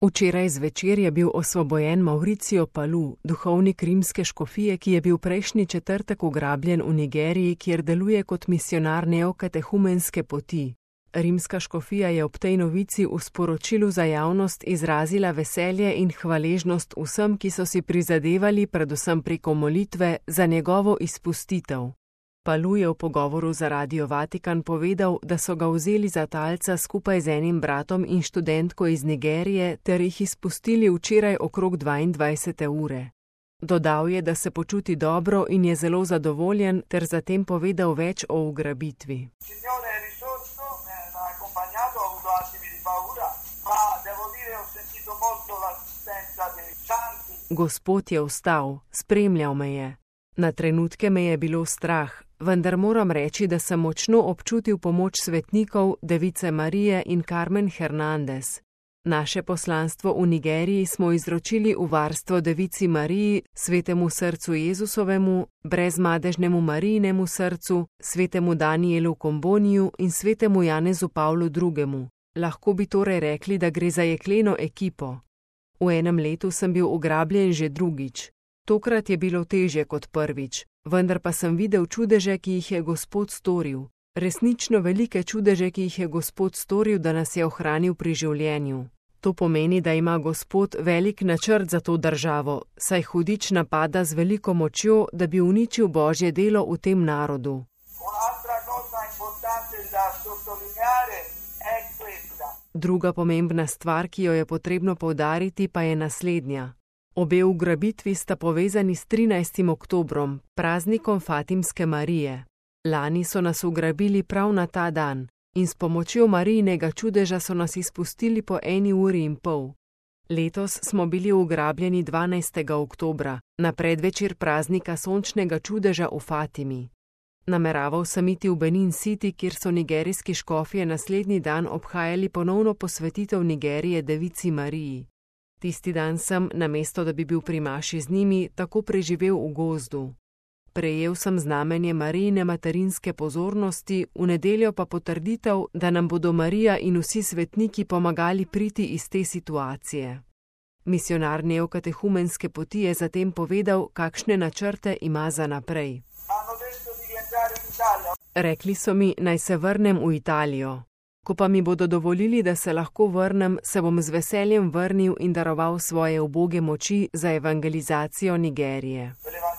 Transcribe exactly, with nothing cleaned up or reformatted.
Včeraj zvečer je bil osvobojen Mauricio Palu, duhovnik rimske škofije, ki je bil prejšnji četrtek ugrabljen v Nigeriji, kjer deluje kot misionar neokatehumenske poti. Rimska škofija je ob tej novici v sporočilu za javnost izrazila veselje in hvaležnost vsem, ki so si prizadevali predvsem preko molitve za njegovo izpustitev. Palu je v pogovoru za Radio Vatikan povedal, da so ga vzeli za talca skupaj z enim bratom in študentko iz Nigerije ter jih izpustili včeraj okrog dvaindvajsete ure. Dodal je, da se počuti dobro in je zelo zadovoljen, ter zatem povedal več o ugrabitvi. Gospod je vstal, spremljal me je. Na trenutke me je bilo strah, vendar moram reči, da sem močno občutil pomoč svetnikov, device Marije in Carmen Hernandez. Naše poslanstvo v Nigeriji smo izročili v varstvo devici Mariji, svetemu srcu Jezusovemu, brezmadežnemu Marijinemu srcu, svetemu Danielu Komboniju in svetemu Janezu Pavlu drugemu. Lahko bi torej rekli, da gre za jekleno ekipo. V enem letu sem bil ugrabljen že drugič. Tokrat je bilo težje kot prvič, vendar pa sem videl čudeže, ki jih je Gospod storil. Resnično velike čudeže, ki jih je Gospod storil, da nas je ohranil pri življenju. To pomeni, da ima Gospod velik načrt za to državo, saj hudič napada z veliko močjo, da bi uničil Božje delo v tem narodu. Druga pomembna stvar, ki jo je potrebno poudariti, pa je naslednja. Obe ugrabitvi sta povezani s trinajstim oktobrom, praznikom Fatimske Marije. Lani so nas ugrabili prav na ta dan in s pomočjo Marijinega čudeža so nas izpustili po eni uri in pol. Letos smo bili ugrabljeni dvanajstega oktobra, na predvečer praznika sončnega čudeža v Fatimi. Nameraval sem iti v Benin City, kjer so nigerijski škofje naslednji dan obhajali ponovno posvetitev Nigerije devici Mariji. Tisti dan sem, namesto da bi bil pri maši z njimi, tako preživel v gozdu. Prejel sem znamenje Marijine materinske pozornosti, v nedeljo pa potrditev, da nam bodo Marija in vsi svetniki pomagali priti iz te situacije. Misionar neokatehumenske poti je zatem povedal, kakšne načrte ima za naprej. Rekli so mi, naj se vrnem v Italijo. Ko pa mi bodo dovolili, da se lahko vrnem, se bom z veseljem vrnil in daroval svoje uboge moči za evangelizacijo Nigerije.